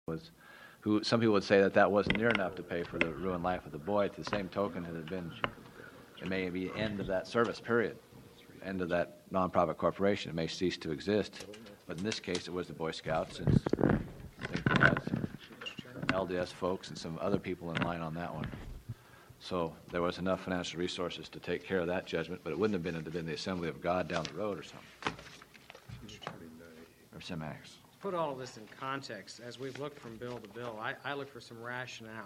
was, who some people would say that wasn't near enough to pay for the ruined life of the boy. To the same token, it had been, it may be the end of that service period, end of that nonprofit corporation. It may cease to exist. But in this case, it was the Boy Scouts, and I think we had some LDS folks and some other people in line on that one. So there was enough financial resources to take care of that judgment, but it wouldn't have been to been the Assembly of God down the road or something, or semantics. Put all of this in context. As we've looked from bill to bill, I look for some rationale.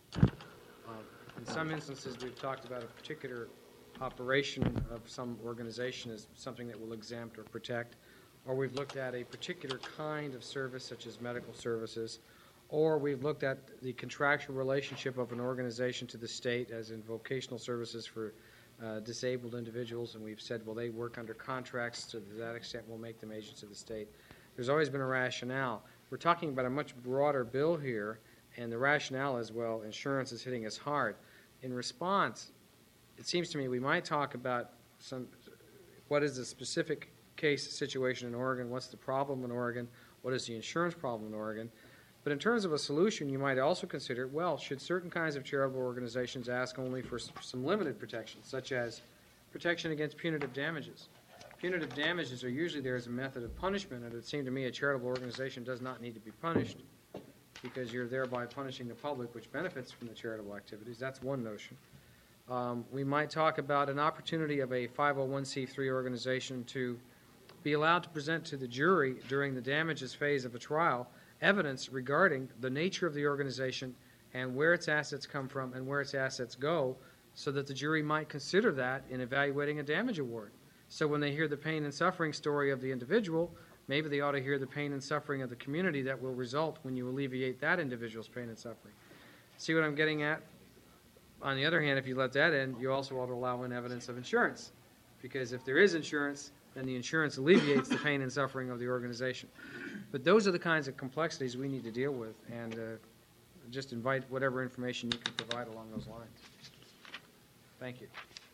In some instances, we've talked about a particular operation of some organization as something that will exempt or protect, or we've looked at a particular kind of service, such as medical services, or we've looked at the contractual relationship of an organization to the state, as in vocational services for disabled individuals, and we've said, well, they work under contracts, so to that extent we'll make them agents of the state. There's always been a rationale. We're talking about a much broader bill here, and the rationale is, well, insurance is hitting us hard. In response, it seems to me we might talk about what is the specific case situation in Oregon, what's the problem in Oregon, what is the insurance problem in Oregon. But in terms of a solution, you might also consider, well, should certain kinds of charitable organizations ask only for some limited protections, such as protection against punitive damages? Punitive damages are usually there as a method of punishment, and it would seem to me a charitable organization does not need to be punished because you're thereby punishing the public, which benefits from the charitable activities. That's one notion. We might talk about an opportunity of a 501c3 organization to be allowed to present to the jury during the damages phase of a trial evidence regarding the nature of the organization and where its assets come from and where its assets go, so that the jury might consider that in evaluating a damage award. So when they hear the pain and suffering story of the individual, maybe they ought to hear the pain and suffering of the community that will result when you alleviate that individual's pain and suffering. See what I'm getting at? On the other hand, if you let that in, you also ought to allow in evidence of insurance, because if there is insurance, then the insurance alleviates the pain and suffering of the organization. But those are the kinds of complexities we need to deal with, and just invite whatever information you can provide along those lines. Thank you.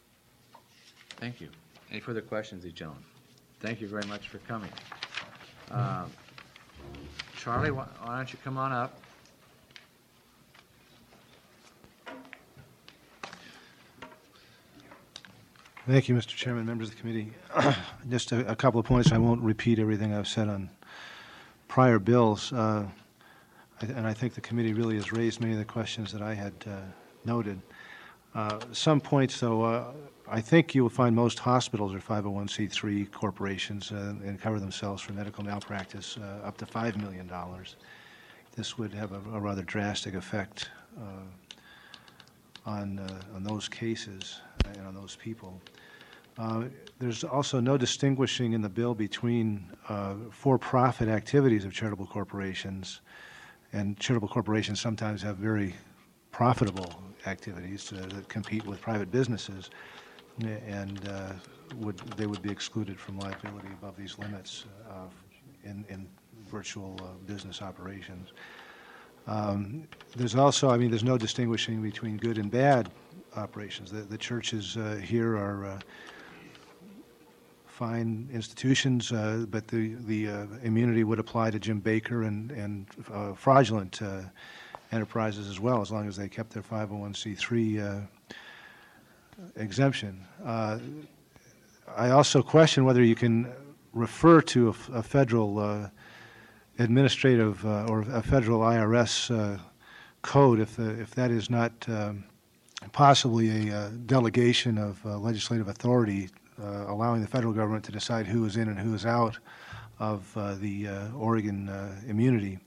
Thank you. Any further questions, these gentlemen? Thank you very much for coming. Charlie, why don't you come on up? Thank you, Mr. Chairman, members of the committee. Just a couple of points. I won't repeat everything I've said on prior bills, and I think the committee really has raised many of the questions that I had noted. Some points, though, I think you will find most hospitals are 501c3 corporations and cover themselves for medical malpractice up to $5 million. This would have a rather drastic effect on those cases and on those people. There's also no distinguishing in the bill between for-profit activities of charitable corporations, and charitable corporations sometimes have very profitable activities that compete with private businesses, and they would be excluded from liability above these limits in virtual business operations. There's also, there's no distinguishing between good and bad operations. The churches here are fine institutions, but the immunity would apply to Jim Baker and fraudulent enterprises as well, as long as they kept their 501c3 exemption. I also question whether you can refer to a federal administrative or a federal IRS code if that is not possibly a delegation of legislative authority allowing the federal government to decide who is in and who is out of the Oregon immunity.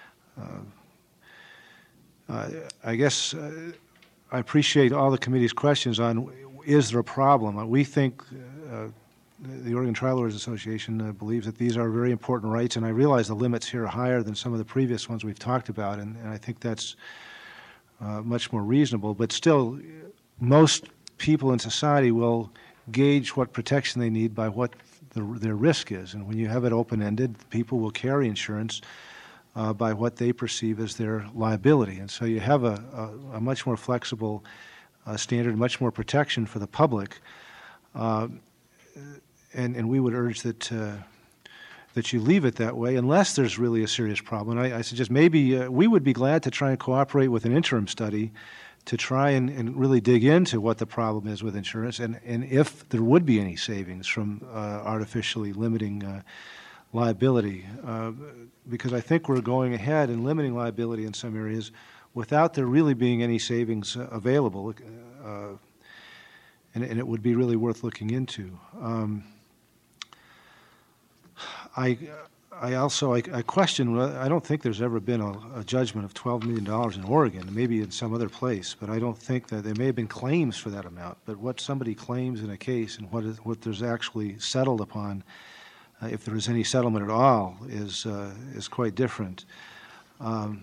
I guess I appreciate all the committee's questions on is there a problem. We think the Oregon Trial Lawyers Association believes that these are very important rights, and I realize the limits here are higher than some of the previous ones we've talked about, and I think that's much more reasonable. But still, most people in society will gauge what protection they need by what their risk is, and when you have it open-ended, people will carry insurance by what they perceive as their liability, and so you have a much more flexible standard, much more protection for the public, and we would urge that that you leave it that way unless there's really a serious problem. And I suggest maybe we would be glad to try and cooperate with an interim study to try and really dig into what the problem is with insurance and if there would be any savings from artificially limiting liability. Because I think we're going ahead and limiting liability in some areas without there really being any savings available, and it would be really worth looking into. I question, I don't think there's ever been a judgment of $12 million in Oregon, maybe in some other place, but I don't think that there may have been claims for that amount. But what somebody claims in a case and what there's actually settled upon, if there is any settlement at all, is quite different. And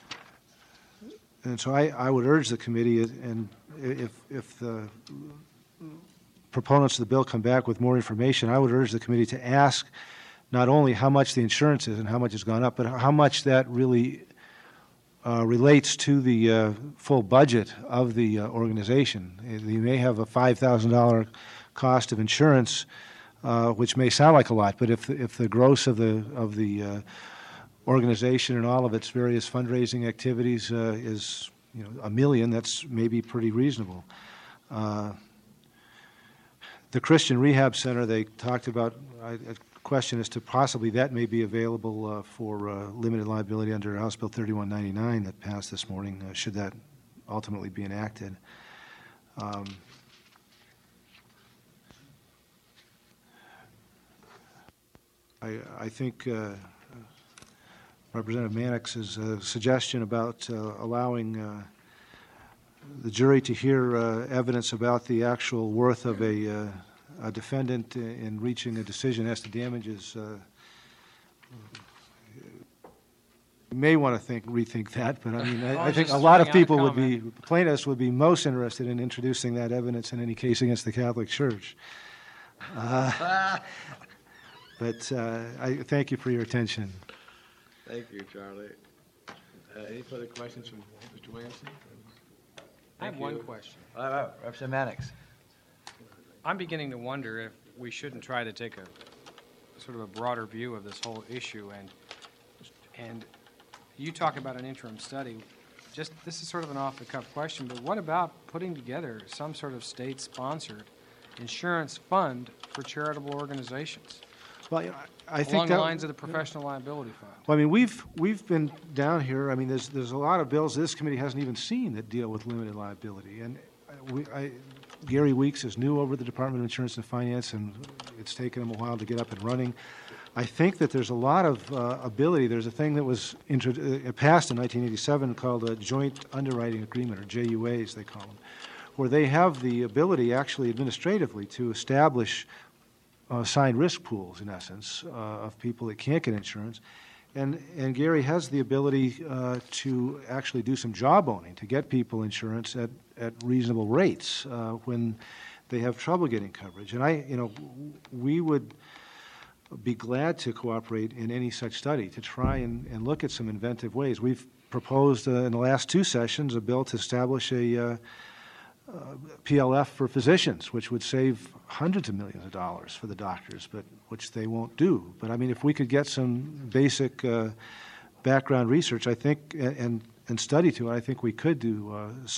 so I would urge the committee, and if the proponents of the bill come back with more information, I would urge the committee to ask not only how much the insurance is and how much it's gone up, but how much that really relates to the full budget of the organization. You may have a $5,000 cost of insurance, which may sound like a lot, but if the gross of the organization and all of its various fundraising activities is $1 million, that's maybe pretty reasonable. The Christian Rehab Center, they talked about a question as to possibly that may be available for limited liability under House Bill 3199 that passed this morning, should that ultimately be enacted. I think Representative Mannix's suggestion about allowing the jury to hear evidence about the actual worth of a defendant in reaching a decision as to damages, you may want to rethink that, but I mean, I think a lot of people would be, plaintiffs would be most interested in introducing that evidence in any case against the Catholic Church. But I thank you for your attention. Thank you, Charlie. Any further questions from Mr. Williamson? I have one question. Representative Mannix. I'm beginning to wonder if we shouldn't try to take a sort of a broader view of this whole issue. And you talk about an interim study. Just this is sort of an off-the-cuff question, but what about putting together some sort of state-sponsored insurance fund for charitable organizations? Well, I think along the lines of the professional liability fund. Well, I mean, we've been down here. I mean, there's a lot of bills this committee hasn't even seen that deal with limited liability. And Gary Weeks is new over the Department of Insurance and Finance, and it's taken him a while to get up and running. I think that there's a lot of ability. There's a thing that was passed in 1987 called a Joint Underwriting Agreement, or JUAs they call them, where they have the ability actually administratively to establish signed risk pools, in essence, of people that can't get insurance. And Gary has the ability to actually do some job owning, to get people insurance at reasonable rates when they have trouble getting coverage. And we would be glad to cooperate in any such study to try and look at some inventive ways. We've proposed in the last two sessions a bill to establish a PLF for physicians, which would save hundreds of millions of dollars for the doctors, but which they won't do. But I mean, if we could get some basic background research, I think, and study to it, I think we could do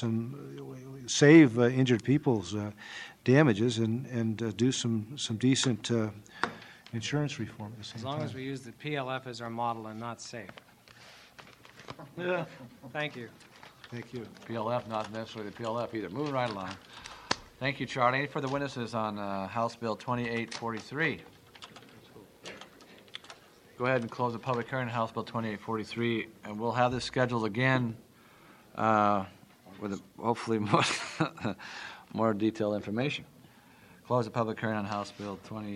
save injured people's damages and do some decent insurance reform at the same time. As long as we use the PLF as our model and not SAFE. Yeah. Thank you. Thank you. PLF, not necessarily the PLF either. Moving right along. Thank you, Charlie. Any further witnesses on House Bill 2843? Go ahead and close the public hearing on House Bill 2843, and we'll have this scheduled again with hopefully more detailed information. Close the public hearing on House Bill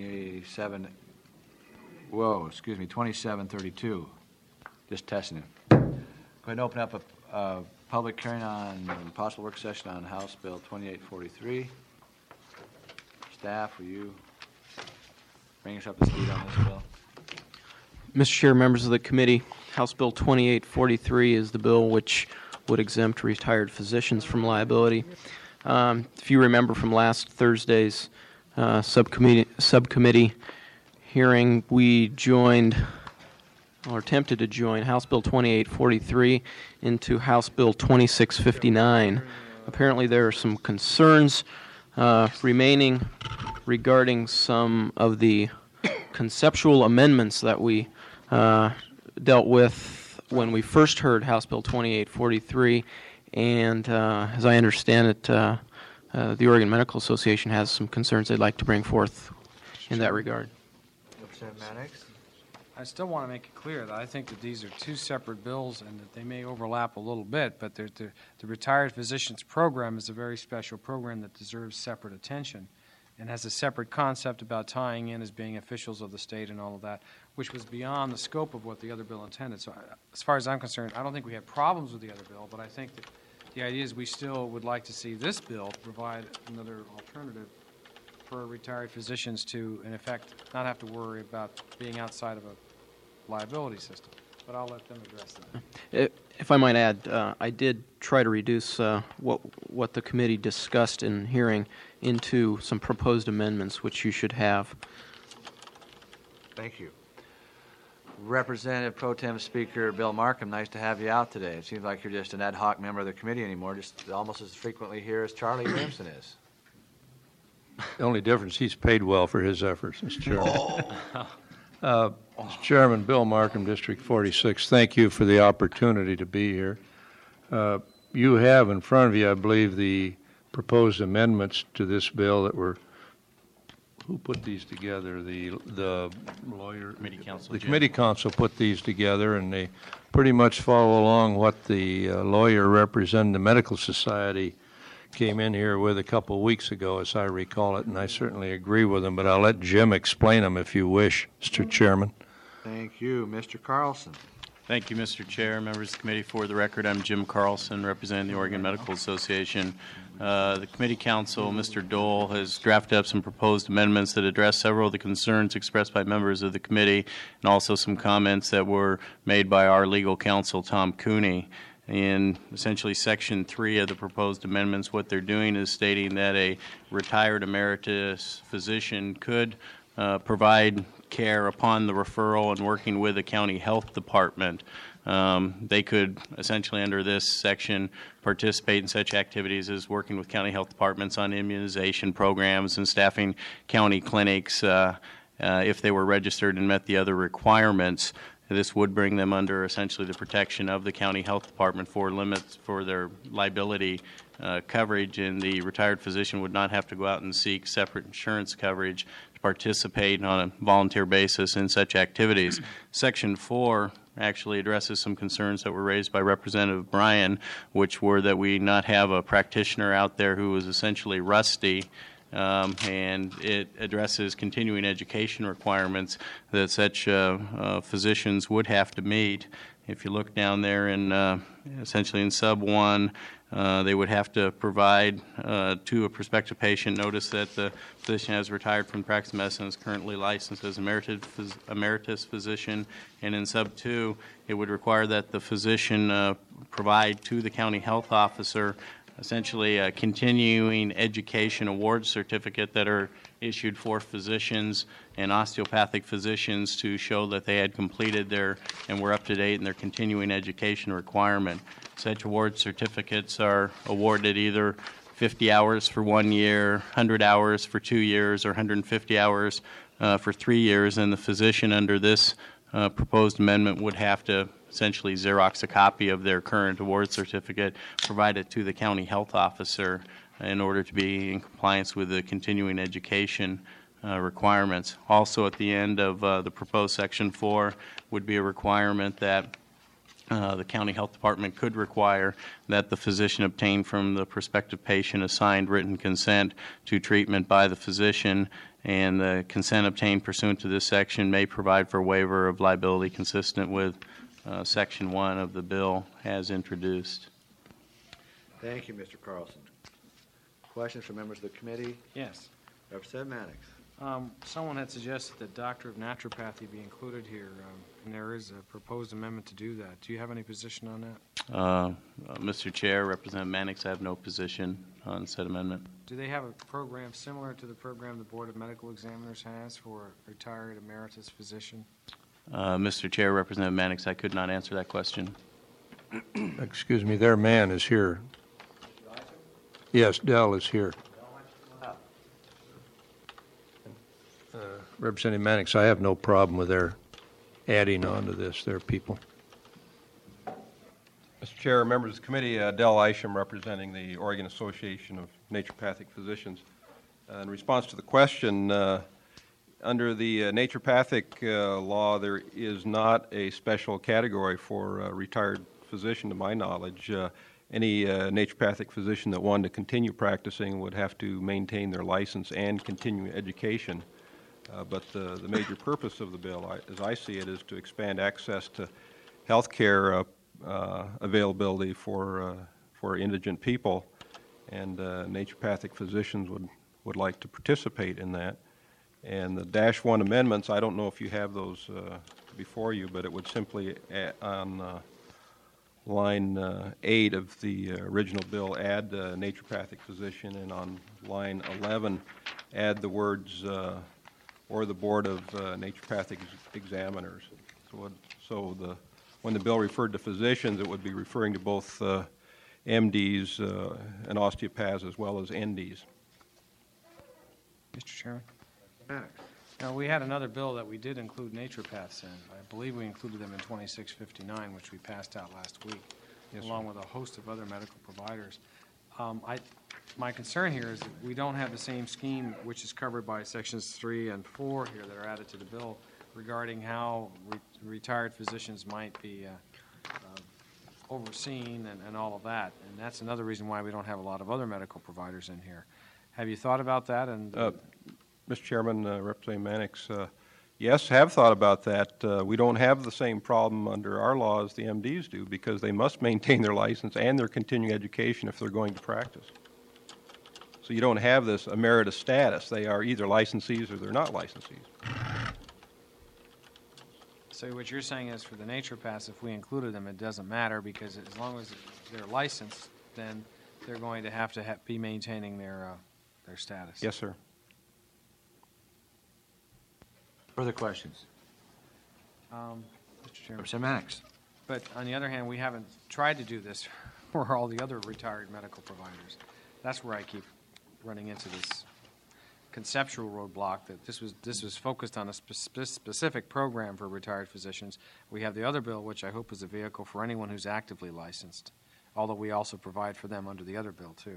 2732. Just testing it. Go ahead and open up a public hearing on possible work session on House Bill 2843. Staff, will you bring us up to speed on this bill? Mr. Chair, members of the committee, House Bill 2843 is the bill which would exempt retired physicians from liability. If you remember from last Thursday's subcommittee hearing, we joined, or attempted to join, House Bill 2843 into House Bill 2659. Apparently there are some concerns remaining regarding some of the conceptual amendments that we dealt with when we first heard House Bill 2843, and as I understand it, the Oregon Medical Association has some concerns they'd like to bring forth in that regard. Representative Mannix? I still want to make it clear that I think that these are two separate bills and that they may overlap a little bit, but the Retired Physicians Program is a very special program that deserves separate attention and has a separate concept about tying in as being officials of the state and all of that, which was beyond the scope of what the other bill intended. So as far as I'm concerned, I don't think we have problems with the other bill, but I think that the idea is we still would like to see this bill provide another alternative for retired physicians to, in effect, not have to worry about being outside of a liability system. But I'll let them address that. If I might add, I did try to reduce what the committee discussed in hearing into some proposed amendments, which you should have. Thank you. Representative Pro Tem Speaker Bill Markham, nice to have you out today. It seems like you're just an ad hoc member of the committee anymore, just almost as frequently here as Charlie Williamson is. The only difference, he's paid well for his efforts, Mr. Chairman. Mr. Chairman, Bill Markham, District 46, thank you for the opportunity to be here. You have in front of you, I believe, the proposed amendments to this bill that were, who put these together? The lawyer? Committee counsel. The Jim. committee counsel put these together, and they pretty much follow along what the lawyer representing the Medical Society came in here with a couple of weeks ago, as I recall it, and I certainly agree with him, but I'll let Jim explain them if you wish, Mr. Chairman. Thank you. Mr. Carlson. Thank you, Mr. Chair, members of the committee. For the record, I'm Jim Carlson, representing the Oregon Medical Association. The committee counsel, Mr. Dole, has drafted up some proposed amendments that address several of the concerns expressed by members of the committee and also some comments that were made by our legal counsel, Tom Cooney. In essentially Section 3 of the proposed amendments, what they're doing is stating that a retired emeritus physician could provide care upon the referral and working with the county health department. They could essentially, under this section, participate in such activities as working with county health departments on immunization programs and staffing county clinics if they were registered and met the other requirements. This would bring them under essentially the protection of the county health department for limits for their liability coverage, and the retired physician would not have to go out and seek separate insurance coverage to participate on a volunteer basis in such activities. Section 4 actually addresses some concerns that were raised by Representative Bryan, which were that we not have a practitioner out there who was essentially rusty, and it addresses continuing education requirements that such physicians would have to meet. If you look down there in essentially in sub 1, they would have to provide to a prospective patient notice that the physician has retired from practice of medicine, is currently licensed as emeritus physician, and in sub 2, it would require that the physician provide to the county health officer essentially a continuing education award certificate that are issued for physicians and osteopathic physicians to show that they had completed their and were up to date in their continuing education requirement. Such award certificates are awarded either 50 hours for 1 year, 100 hours for 2 years, or 150 hours for 3 years, and the physician under this proposed amendment would have to essentially Xerox a copy of their current award certificate, provide it to the county health officer in order to be in compliance with the continuing education requirements. Also at the end of the proposed Section 4 would be a requirement that the county health department could require that the physician obtain from the prospective patient a signed written consent to treatment by the physician, and the consent obtained pursuant to this section may provide for waiver of liability consistent with Section 1 of the bill as introduced. Thank you, Mr. Carlson. Questions from members of the committee? Yes. Representative Mannix. Someone had suggested that Doctor of Naturopathy be included here, and there is a proposed amendment to do that. Do you have any position on that? Mr. Chair, Representative Mannix, I have no position on said amendment. Do they have a program similar to the program the Board of Medical Examiners has for retired emeritus physician? Mr. Chair, Representative Mannix, I could not answer that question. Excuse me, their man is here. Yes, Dell is here. Representative Mannix, I have no problem with their adding on to this, their people. Mr. Chair, members of the committee, Del Isham representing the Oregon Association of Naturopathic Physicians. In response to the question, under the naturopathic law, there is not a special category for retired physician, to my knowledge. Any naturopathic physician that wanted to continue practicing would have to maintain their license and continue education. But the major purpose of the bill, as I see it, is to expand access to health care availability for indigent people, and naturopathic physicians would like to participate in that. And the -1 amendments, I don't know if you have those before you, but it would simply on line 8 of the original bill add naturopathic physician, and on line 11 add the words or the Board of Naturopathic Examiners. When the bill referred to physicians, it would be referring to both MDs and osteopaths as well as NDs. Mr. Chairman? Now, we had another bill that we did include naturopaths in. I believe we included them in 2659, which we passed out last week, along with a host of other medical providers. My concern here is that we don't have the same scheme which is covered by sections 3 and 4 here that are added to the bill regarding how retired physicians might be overseen and all of that. And that's another reason why we don't have a lot of other medical providers in here. Have you thought about that? And Mr. Chairman, Representative Mannix, yes, have thought about that. We don't have the same problem under our law as the MDs do, because they must maintain their license and their continuing education if they're going to practice. So you don't have this emeritus status. They are either licensees or they're not licensees. so what you're saying is for the naturopaths, if we included them, it doesn't matter, because as long as they're licensed, then they're going to have to be maintaining their status. Yes, sir. Further questions? Mr. Chairman. Representative Mannix. But on the other hand, we haven't tried to do this for all the other retired medical providers. That's where I keep running into this conceptual roadblock, that this was focused on a specific program for retired physicians. We have the other bill, which I hope is a vehicle for anyone who's actively licensed, although we also provide for them under the other bill, too.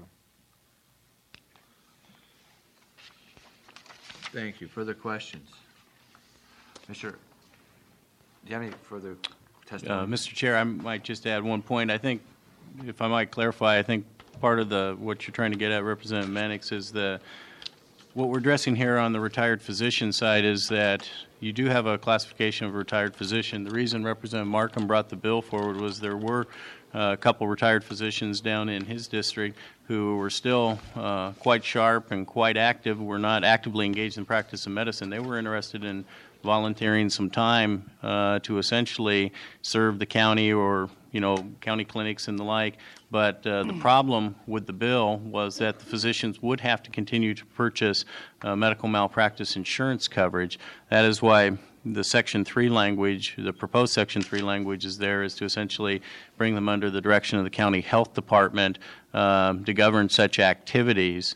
Thank you. Further questions? Mr. Do you have any further testimony? Mr. Chair, I might just add one point. I think, if I might clarify, I think part of what you're trying to get at, Representative Mannix, is what we're addressing here on the retired physician side is that you do have a classification of a retired physician. The reason Representative Markham brought the bill forward was there were a couple retired physicians down in his district who were still quite sharp and quite active, were not actively engaged in practice of medicine. They were interested in volunteering some time to essentially serve the county or, county clinics and the like. But the problem with the bill was that the physicians would have to continue to purchase medical malpractice insurance coverage. That is why the Section 3 language, the proposed Section 3 language is to essentially bring them under the direction of the county health department to govern such activities.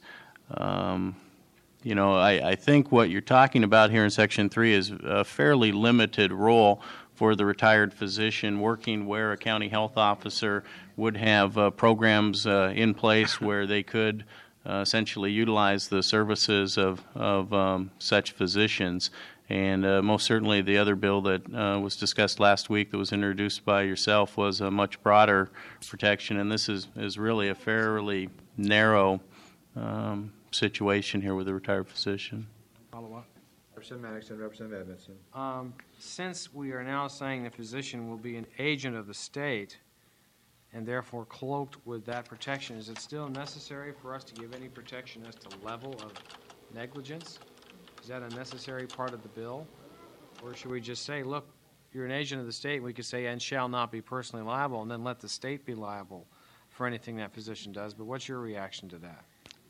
I think what you're talking about here in Section 3 is a fairly limited role for the retired physician working where a county health officer would have programs in place where they could essentially utilize the services of such physicians. And most certainly the other bill that was discussed last week that was introduced by yourself was a much broader protection, and this is really a fairly narrow situation here with a retired physician. Follow-up? Representative Mannix and Representative Edmondson. Since we are now saying the physician will be an agent of the state and therefore cloaked with that protection, is it still necessary for us to give any protection as to level of negligence? Is that a necessary part of the bill? Or should we just say, look, you're an agent of the state, we could say, and shall not be personally liable, and then let the state be liable for anything that physician does. But what's your reaction to that?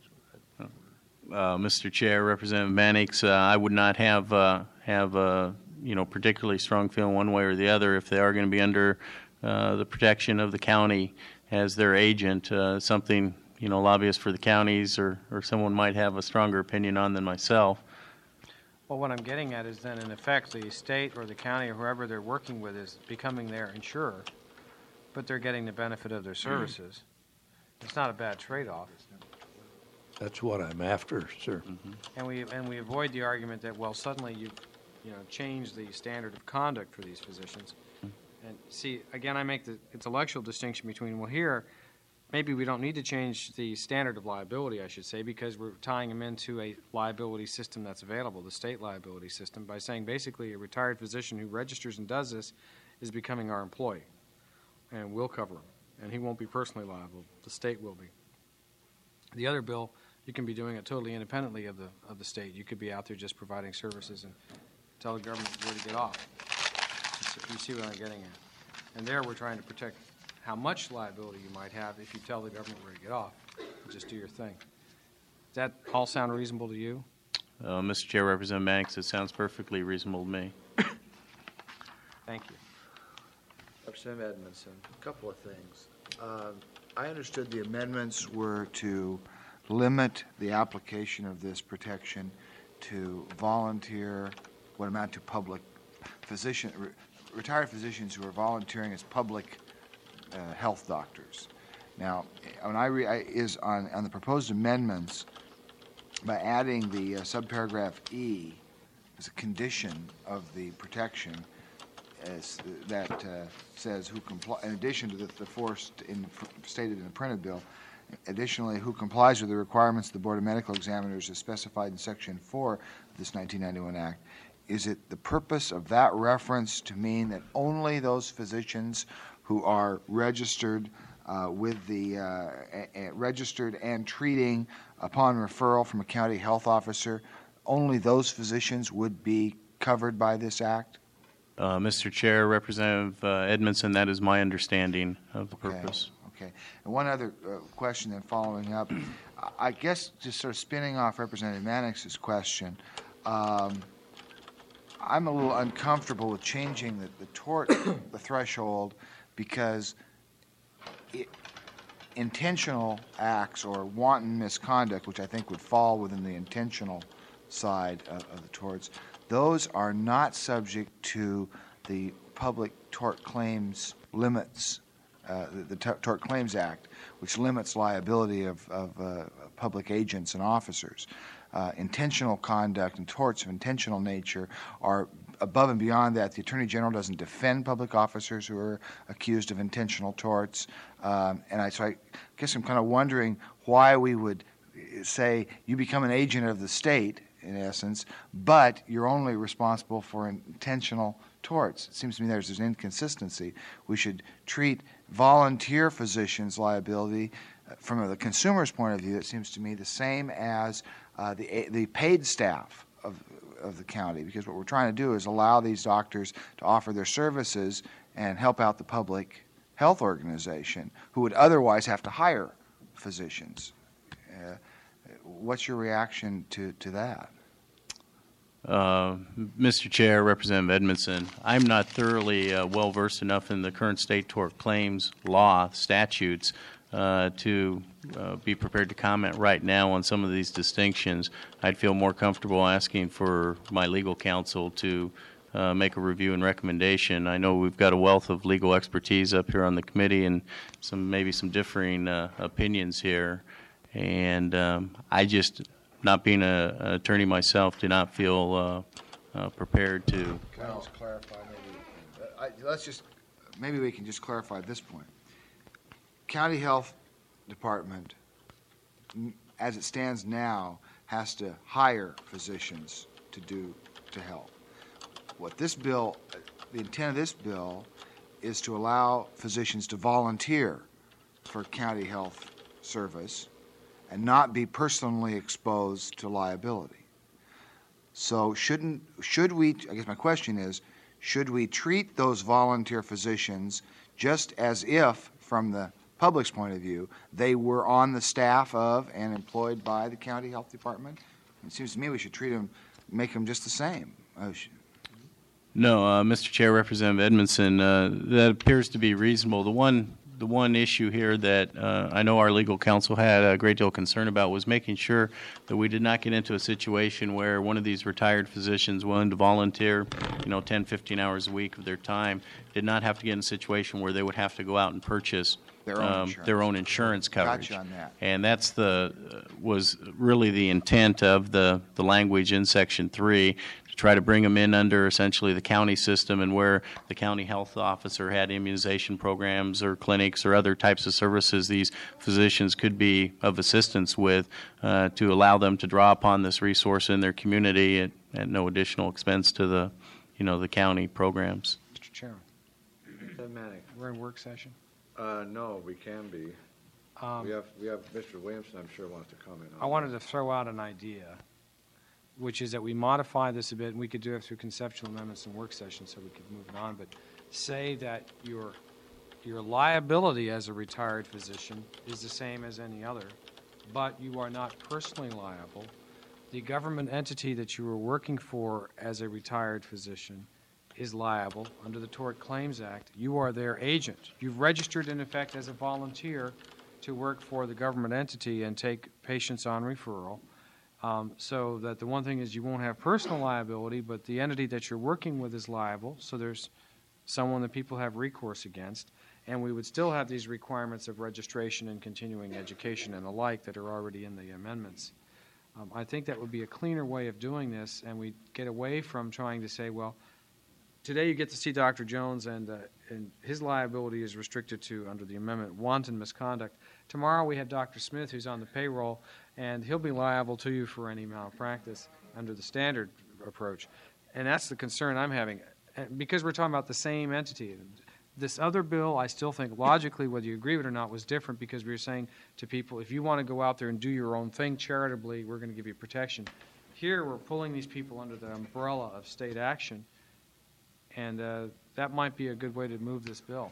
Mr. Chair, Representative Mannix, I would not have particularly strong feeling one way or the other if they are going to be under the protection of the county as their agent. Something lobbyists for the counties or someone might have a stronger opinion on than myself. Well, what I'm getting at is then, in effect, the state or the county or whoever they're working with is becoming their insurer, but they're getting the benefit of their services. It's not a bad trade-off. That's what I'm after, sir. And we avoid the argument that, well, suddenly you change the standard of conduct for these physicians. And see, again, I make the intellectual distinction between, well, here, maybe we don't need to change the standard of liability, I should say, because we're tying them into a liability system that's available, the state liability system, by saying basically a retired physician who registers and does this is becoming our employee, and we'll cover him. And he won't be personally liable. The state will be. The other bill, you can be doing it totally independently of the state. You could be out there just providing services and tell the government where to get off. You see what I'm getting at. And there we're trying to protect how much liability you might have if you tell the government where to get off. Just do your thing. Does that all sound reasonable to you? Mr. Chair, Representative Mannix, it sounds perfectly reasonable to me. Thank you. Representative Edmondson, a couple of things. I understood the amendments were to limit the application of this protection to volunteer, what amount to public retired physicians who are volunteering as public health doctors. Now, when on the proposed amendments, by adding the subparagraph E as a condition of the protection, that says who comply, in addition to the four stated in the printed bill, additionally, who complies with the requirements of the Board of Medical Examiners as specified in Section 4 of this 1991 Act. Is it the purpose of that reference to mean that only those physicians who are registered with the registered and treating upon referral from a county health officer, only those physicians would be covered by this act? Mr. Chair, Representative Edmondson, that is my understanding of the purpose. Okay. And one other question then following up. I guess just sort of spinning off Representative Mannix's question, I'm a little uncomfortable with changing the threshold because intentional acts or wanton misconduct, which I think would fall within the intentional side of the torts, those are not subject to the Public Tort Claims limits, the Tort Claims Act, which limits liability of public agents and officers. Intentional conduct and torts of intentional nature are above and beyond that. The Attorney General doesn't defend public officers who are accused of intentional torts. So I guess I'm kind of wondering why we would say you become an agent of the state, in essence, but you're only responsible for intentional torts. It seems to me there's an inconsistency. We should treat volunteer physicians' liability from the consumer's point of view, it seems to me, the same as the paid staff of the county, because what we're trying to do is allow these doctors to offer their services and help out the public health organization who would otherwise have to hire physicians. What's your reaction to that? Mr. Chair, Representative Edmondson, I'm not thoroughly well-versed enough in the current state tort claims law statutes to be prepared to comment right now on some of these distinctions. I'd feel more comfortable asking for my legal counsel to make a review and recommendation. I know we've got a wealth of legal expertise up here on the committee and maybe some differing opinions here. And I just, not being an attorney myself, do not feel prepared to. Can I just clarify maybe? Maybe we can just clarify at this point. County Health Department, as it stands now, has to hire physicians to help. What this bill, the intent of this bill, is to allow physicians to volunteer for county health service and not be personally exposed to liability. So should we, I guess my question is, should we treat those volunteer physicians just as if, from the public's point of view, they were on the staff of and employed by the county health department? It seems to me we should treat them, make them just the same. No, Mr. Chair, Representative Edmondson, that appears to be reasonable. The one issue here that I know our legal counsel had a great deal of concern about was making sure that we did not get into a situation where one of these retired physicians willing to volunteer, 10, 15 hours a week of their time, did not have to get in a situation where they would have to go out and purchase their own insurance coverage. Gotcha on that. And that's was really the intent of the language in Section 3, to try to bring them in under essentially the county system, and where the county health officer had immunization programs or clinics or other types of services these physicians could be of assistance with, to allow them to draw upon this resource in their community at no additional expense to the county programs. Mr. Chairman, Manning. we're in work session. No, we can be. We have Mr. Williamson, I'm sure, wants to comment on I wanted to throw out an idea, which is that we modify this a bit, and we could do it through conceptual amendments and work sessions, so we could move it on, but say that your liability as a retired physician is the same as any other, but you are not personally liable. The government entity that you were working for as a retired physician is liable under the Tort Claims Act. You are their agent. You've registered, in effect, as a volunteer to work for the government entity and take patients on referral. So that the one thing is you won't have personal liability, but the entity that you're working with is liable, so there's someone that people have recourse against, and we would still have these requirements of registration and continuing education and the like that are already in the amendments. I think that would be a cleaner way of doing this, and we get away from trying to say, well, today you get to see Dr. Jones, and his liability is restricted to, under the amendment, wanton misconduct. Tomorrow we have Dr. Smith, who's on the payroll, and he'll be liable to you for any malpractice under the standard approach. And that's the concern I'm having, because we're talking about the same entity. This other bill, I still think logically, whether you agree with it or not, was different, because we were saying to people, if you want to go out there and do your own thing charitably, we're going to give you protection. Here we're pulling these people under the umbrella of state action, and that might be a good way to move this bill.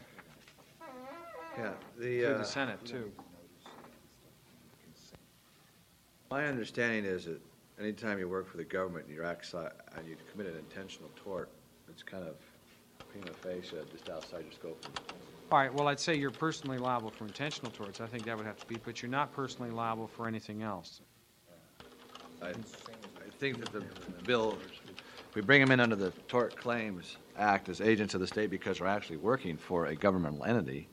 Yeah, Through the Senate, too. my understanding is that anytime you work for the government and and you commit an intentional tort, it's kind of prima facie just outside your scope. All right, well, I'd say you're personally liable for intentional torts. I think that would have to be, but you're not personally liable for anything else. I think that the bill, we bring them in under the Tort Claims Act as agents of the state because they're actually working for a governmental entity.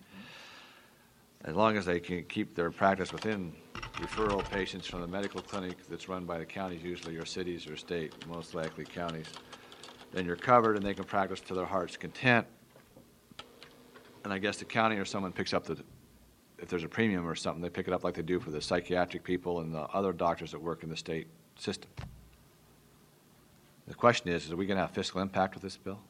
As long as they can keep their practice within referral patients from the medical clinic that's run by the counties, usually, or cities or state, most likely counties, then you're covered and they can practice to their heart's content. And I guess the county or someone picks up if there's a premium or something, they pick it up like they do for the psychiatric people and the other doctors that work in the state system. The question is are we going to have fiscal impact with this bill?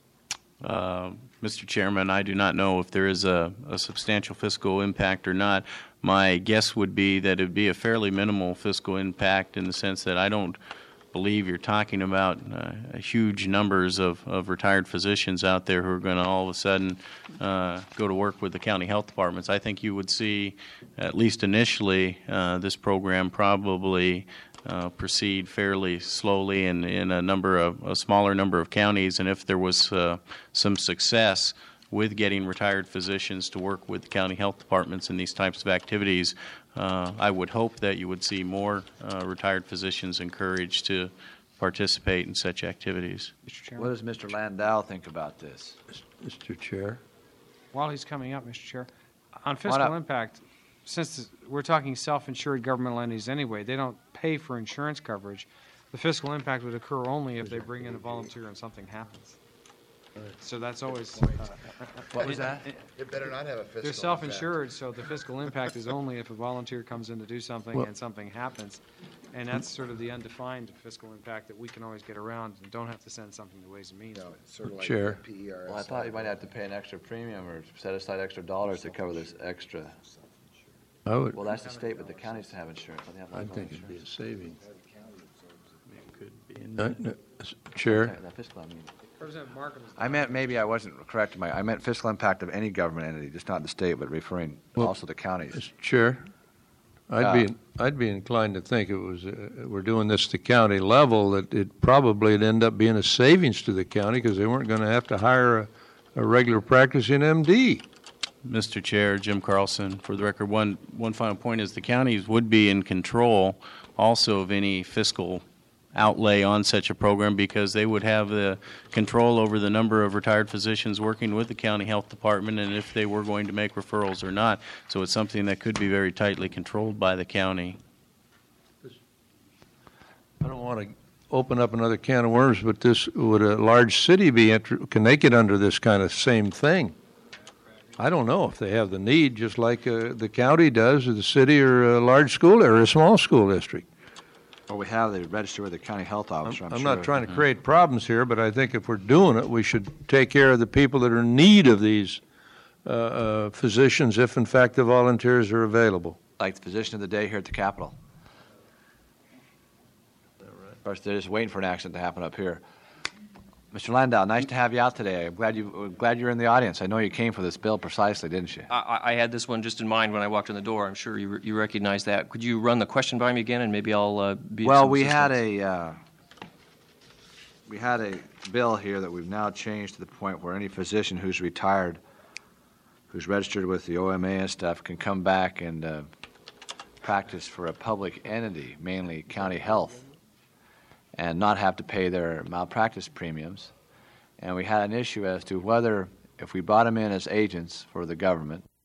Mr. Chairman, I do not know if there is a substantial fiscal impact or not. My guess would be that it would be a fairly minimal fiscal impact, in the sense that I don't believe you're talking about huge numbers of retired physicians out there who are going to all of a sudden go to work with the county health departments. I think you would see, at least initially, this program probably proceed fairly slowly in a smaller number of counties, and if there was some success with getting retired physicians to work with the county health departments in these types of activities, I would hope that you would see more retired physicians encouraged to participate in such activities. Mr. Chairman. What does Mr. Landau think about this? Mr. Chair. While he's coming up, Mr. Chair, on fiscal impact, since we're talking self-insured governmental entities anyway, they don't pay for insurance coverage. The fiscal impact would occur only if they bring in a volunteer and something happens. So that's always... What was that? It better not have a fiscal They're self-insured, so the fiscal impact is only if a volunteer comes in to do something and something happens. And that's sort of the undefined fiscal impact that we can always get around and don't have to send something to Ways and Means. Sort of like Chair. the PERS. Well, I thought you might have to pay an extra premium or set aside extra dollars to cover this extra. Well, that's the state, but the counties have insurance. They have I life think it'd be a insurance. saving. It could be. Chair. The fiscal, I mean. Representative Markham's. I meant, maybe I wasn't correct in I meant fiscal impact of any government entity, just not the state, but referring also to counties. Mr. Chair, I'd be inclined to think it was, we're doing this to county level, that it probably would end up being a savings to the county because they weren't going to have to hire a regular practicing MD. Mr. Chair, Jim Carlson, for the record, one final point is the counties would be in control also of any fiscal outlay on such a program because they would have the control over the number of retired physicians working with the county health department and if they were going to make referrals or not. So it's something that could be very tightly controlled by the county. I don't want to open up another can of worms, but would a large city can they get under this kind of same thing? I don't know if they have the need, just like the county does, or the city, or a large school, or a small school district. Well, we have the register with the county health officer, I'm I'm sure. not trying to create problems here, but I think if we're doing it, we should take care of the people that are in need of these physicians, if in fact the volunteers are available. Like the physician of the day here at the Capitol. Of course, they're just waiting for an accident to happen up here. Mr. Landau, nice to have you out today. I'm glad you're in the audience. I know you came for this bill precisely, didn't you? I had this one just in mind when I walked in the door. I'm sure you recognize that. Could you run the question by me again, and maybe I'll be of Well, some we had assistance? a bill here that we've now changed to the point where any physician who's retired, who's registered with the OMA and stuff, can come back and practice for a public entity, mainly county health, and not have to pay their malpractice premiums. And we had an issue as to whether, if we brought them in as agents for the government,